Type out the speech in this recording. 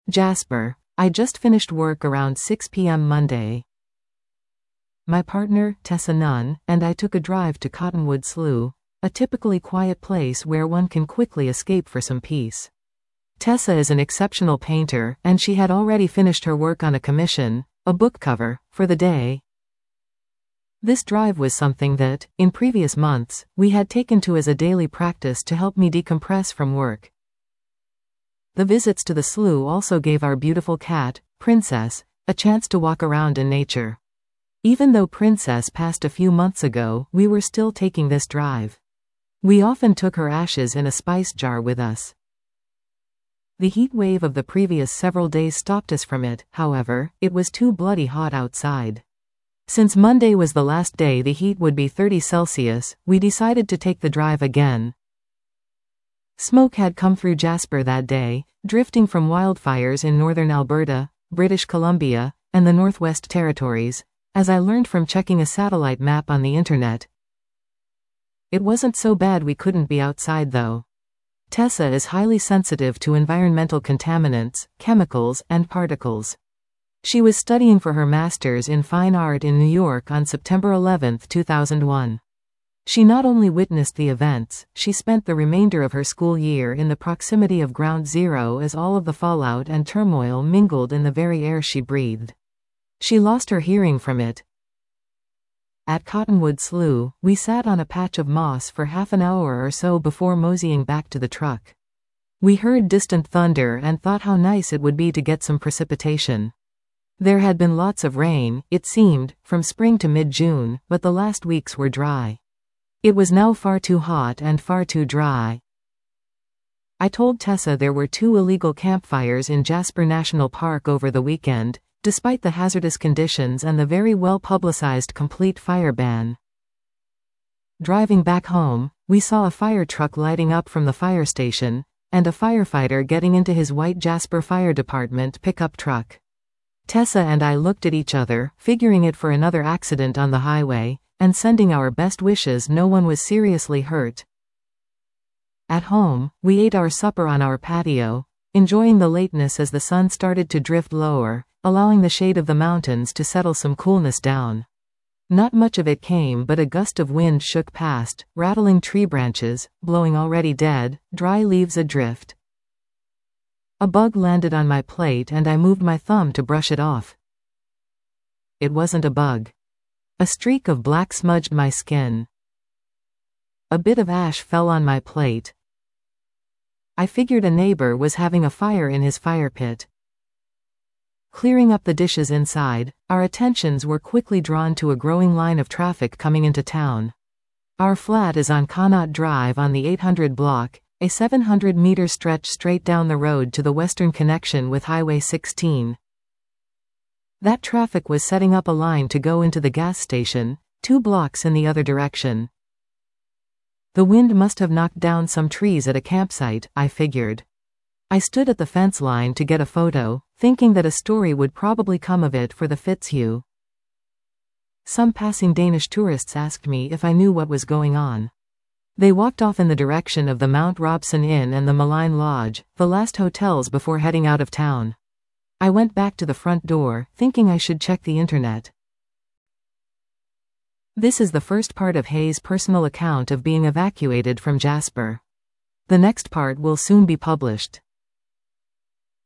Jasper. I just finished work around 6 p.m. Monday. My partner, Tessa Nunn, and I took a drive to Cottonwood Slough, a typically quiet place where one can quickly escape for some peace. Tessa is an exceptional painter, and she had already finished her work on a commission, a book cover, for the day. This drive was something that, in previous months, we had taken to as a daily practice to help me decompress from work. The visits to the slough also gave our beautiful cat, Princess, a chance to walk around in nature. Even though Princess passed a few months ago, we were still taking this drive. We often took her ashes in a spice jar with us. The heat wave of the previous several days stopped us from it, however, it was too bloody hot outside. Since Monday was the last day the heat would be 30 Celsius, we decided to take the drive again. Smoke had come through Jasper that day, drifting from wildfires in northern Alberta, British Columbia, and the Northwest Territories, as I learned from checking a satellite map on the internet. It wasn't so bad we couldn't be outside though. Tessa is highly sensitive to environmental contaminants, chemicals, and particles. She was studying for her master's in fine art in New York on September 11, 2001. She not only witnessed the events, she spent the remainder of her school year in the proximity of Ground Zero as all of the fallout and turmoil mingled in the very air she breathed. She lost her hearing from it. At Cottonwood Slough, we sat on a patch of moss for half an hour or so before moseying back to the truck. We heard distant thunder and thought how nice it would be to get some precipitation. There had been lots of rain, it seemed, from spring to mid-June, but the last weeks were dry. It was now far too hot and far too dry. I told Tessa there were 2 illegal campfires in Jasper National Park over the weekend, despite the hazardous conditions and the very well-publicized complete fire ban. Driving back home, we saw a fire truck lighting up from the fire station, and a firefighter getting into his white Jasper Fire Department pickup truck. Tessa and I looked at each other, figuring it for another accident on the highway, and sending our best wishes no one was seriously hurt. At home, we ate our supper on our patio, enjoying the lateness as the sun started to drift lower, allowing the shade of the mountains to settle some coolness down. Not much of it came, but a gust of wind shook past, rattling tree branches, blowing already dead, dry leaves adrift. A bug landed on my plate and I moved my thumb to brush it off. It wasn't a bug. A streak of black smudged my skin. A bit of ash fell on my plate. I figured a neighbor was having a fire in his fire pit. Clearing up the dishes inside, our attentions were quickly drawn to a growing line of traffic coming into town. Our flat is on Connaught Drive on the 800 block, a 700-meter stretch straight down the road to the western connection with Highway 16. That traffic was setting up a line to go into the gas station, 2 blocks in the other direction. The wind must have knocked down some trees at a campsite, I figured. I stood at the fence line to get a photo, thinking that a story would probably come of it for the Fitzhugh. Some passing Danish tourists asked me if I knew what was going on. They walked off in the direction of the Mount Robson Inn and the Malign Lodge, the last hotels before heading out of town. I went back to the front door, thinking I should check the internet. This is the first part of Hayes' personal account of being evacuated from Jasper. The next part will soon be published.